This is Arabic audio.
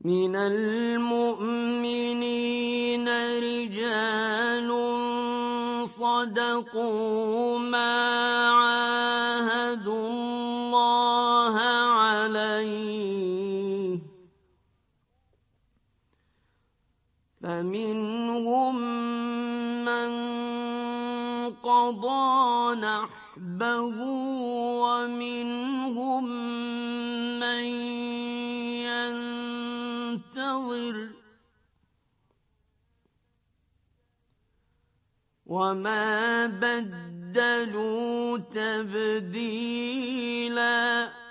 مِنَ الْمُؤْمِنِينَ رِجَالٌ صَدَقُوا مَا عَاهَدُوا اللَّهَ عَلَيْهِ ۖ فَمِنْهُم مَّن قَضَىٰ نَحْبَهُ وَمِنْهُم مَّن يَنتَظِرُ ۖ وَمَا بَدَّلُوا تَبْدِيلًا